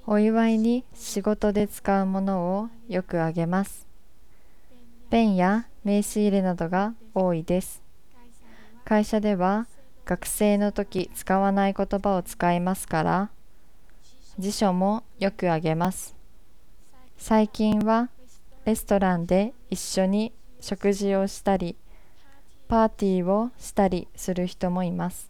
お祝いに仕事で使うものをよくあげます。ペンや名刺入れなどが多いです。会社では学生の時使わない言葉を使いますから、辞書もよくあげます。最近はレストランで一緒に食事をしたり、パーティーをしたりする人もいます。